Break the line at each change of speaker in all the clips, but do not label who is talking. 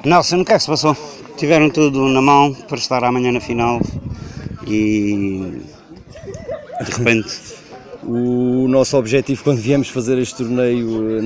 Nelson, o que é que se passou? Tiveram tudo na mão para estar amanhã na final e de repente...
O nosso objetivo quando viemos fazer este torneio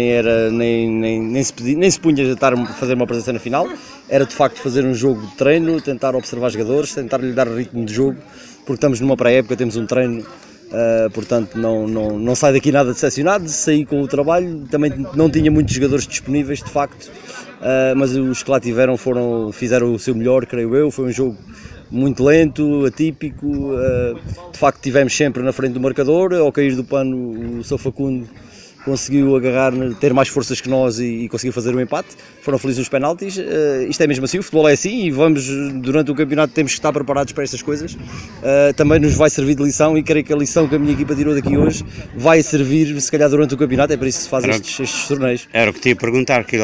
nem se punha a estar a fazer uma presença na final, era de facto fazer um jogo de treino, tentar observar jogadores, tentar lhe dar ritmo de jogo, porque estamos numa pré-época, temos um treino, portanto não sai daqui nada decepcionado, saí com o trabalho, também não tinha muitos jogadores disponíveis de facto, mas os que lá tiveram fizeram o seu melhor, creio eu. Foi um jogo muito lento, atípico, de facto tivemos sempre na frente do marcador. Ao cair do pano o São Facundo conseguiu agarrar, ter mais forças que nós e conseguiu fazer o empate. Foram felizes os penaltis. Isto é mesmo assim, o futebol é assim e durante o campeonato temos que estar preparados para estas coisas. Também nos vai servir de lição e creio que a lição que a minha equipa tirou daqui hoje vai servir se calhar durante o campeonato. É para isso que se faz estes torneios.
Era o que te ia perguntar, que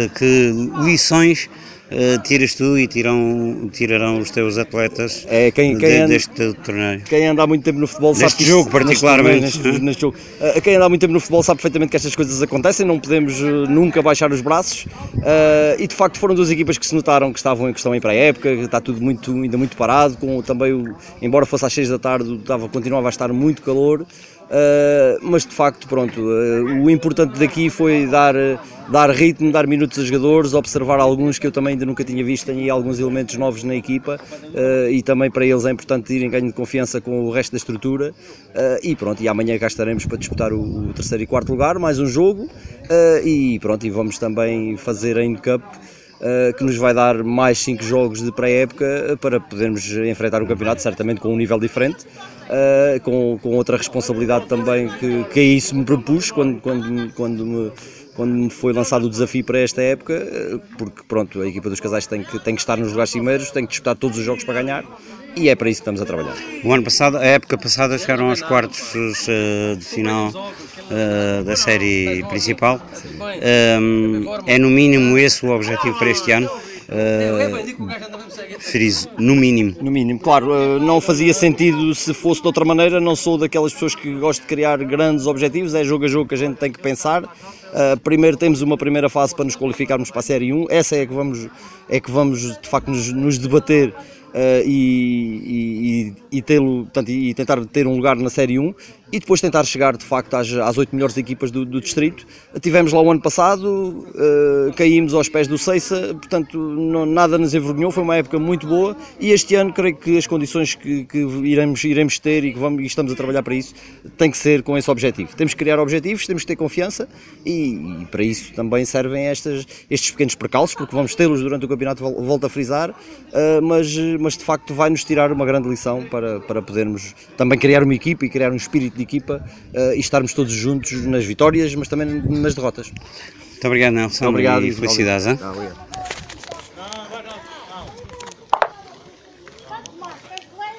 lições tiras tu e tirarão os teus atletas deste torneio?
Quem anda há muito tempo no futebol sabe
deste jogo particularmente.
Neste jogo. Quem anda há muito tempo no futebol sabe perfeitamente que estas coisas acontecem, não podemos nunca baixar os braços, e de facto foram duas equipas que se notaram que estão em pré-época, está tudo ainda muito parado, também, embora fosse às 6 da tarde, continuava a estar muito calor. Mas de facto, pronto, o importante daqui foi dar ritmo, dar minutos a jogadores, observar alguns que eu também ainda nunca tinha visto, tenho aí alguns elementos novos na equipa, e também para eles é importante irem ganho de confiança com o resto da estrutura, e pronto, e amanhã cá estaremos para disputar o terceiro e quarto lugar, mais um jogo, e pronto, e vamos também fazer a Cup, que nos vai dar mais 5 jogos de pré-época para podermos enfrentar o campeonato, certamente com um nível diferente, com outra responsabilidade também, que é isso me propus quando me foi lançado o desafio para esta época, porque pronto, a equipa dos Casais tem que estar nos lugares cimeiros, tem que disputar todos os jogos para ganhar, e é para isso que estamos a trabalhar.
A época passada chegaram aos quartos de final da série principal. É no mínimo esse o objetivo para este ano? Friso, no mínimo.
No mínimo, claro, não fazia sentido se fosse de outra maneira. Não sou daquelas pessoas que gostam de criar grandes objetivos, é jogo a jogo que a gente tem que pensar. Primeiro temos uma primeira fase para nos qualificarmos para a Série 1, essa é que vamos de facto nos debater, e tentar ter um lugar na Série 1 e depois tentar chegar de facto às 8 melhores equipas do distrito. Tivemos lá o ano passado, caímos aos pés do Seiça, portanto nada nos envergonhou, foi uma época muito boa, e este ano creio que as condições que iremos ter e estamos a trabalhar para isso, tem que ser com esse objetivo. Temos que criar objetivos, temos que ter confiança, e para isso também servem estes pequenos percalços, porque vamos tê-los durante o campeonato, volto a frisar, mas de facto vai-nos tirar uma grande lição para podermos também criar uma equipa e criar um espírito de equipa, e estarmos todos juntos nas vitórias, mas também nas derrotas.
Muito obrigado, Nelson.
Obrigado,
e felicidades.
Obrigado.